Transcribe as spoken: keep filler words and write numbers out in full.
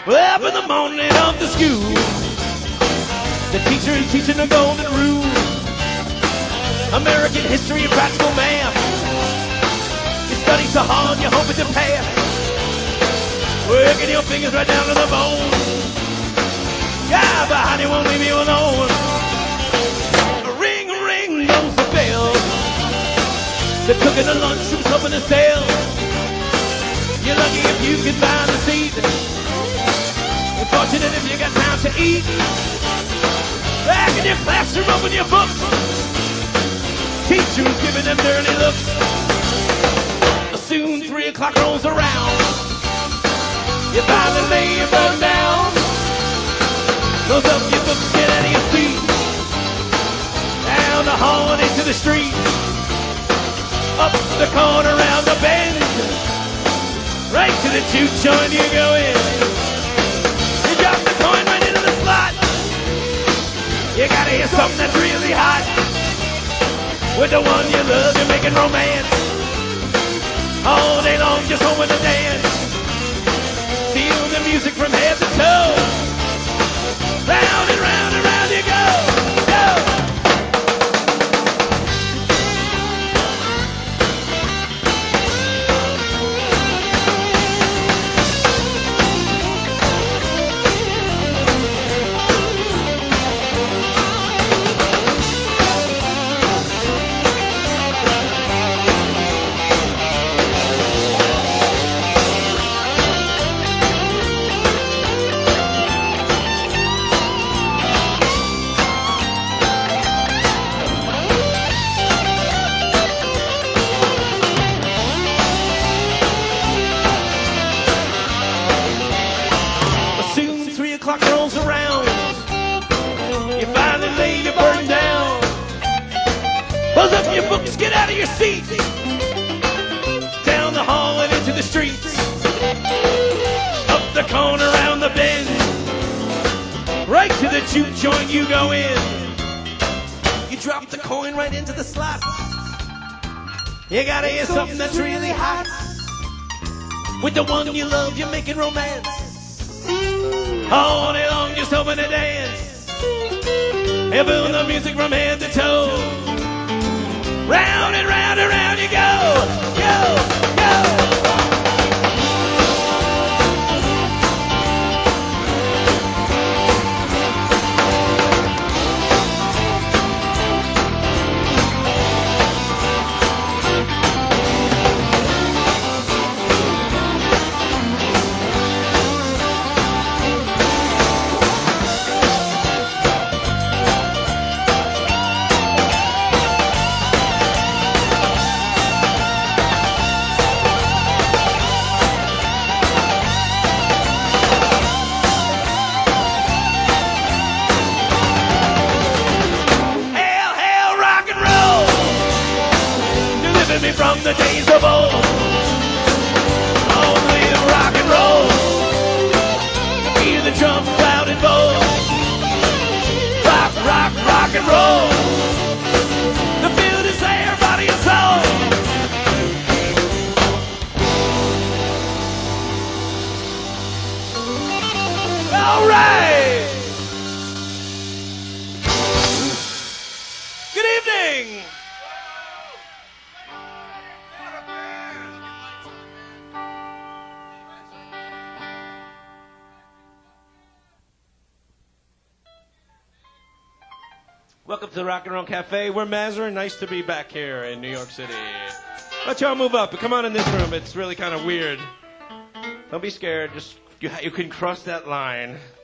Up in the morning of the school, the teacher is teaching the golden rule, American history and practical math. You study so hard, you hope it's a pass, working your fingers right down to the bone. Yeah, but honey won't leave you alone. Ring, ring, goes the bell. They're cooking the lunchroom's open to sell. You're lucky if you can find a seat. You're fortunate if you got time to eat. Back in your classroom, open your books. Teacher's giving them dirty looks. Soon three o'clock rolls around. You finally lay your bug down. Close up your books, get out of your seat. Down the hall and into the street. Up the corner, around the bend. Right to the juke joint you go in. You drop the coin right into the slot. You gotta hear something that's really hot. With the one you love, you're making romance. All day long, just hoping to dance. Feel the music from head to toe. Round and round and round you go. Go! Clock rolls around. You finally lay your burden down. Close up your books, get out of your seat. Down the hall and into the streets. Up the corner, around the bend. Right to the juke joint you go in. You drop the coin right into the slot. You gotta hear something that's really hot. With the one you love, you're making romance. All day long, just hoping to dance. And feel the music from head to toe. Round and round and round you go. Go, go. Me from the days of old. Only the rock and roll. Hear the drum cloud and bowl. Rock, rock, rock and roll. The field is there, body and soul. All right. Good evening. Welcome to the Rock and Roll Cafe. We're Mazur. Nice to be back here in New York City. Let y'all move up. Come on in this room. It's really kind of weird. Don't be scared. Just you, you can cross that line.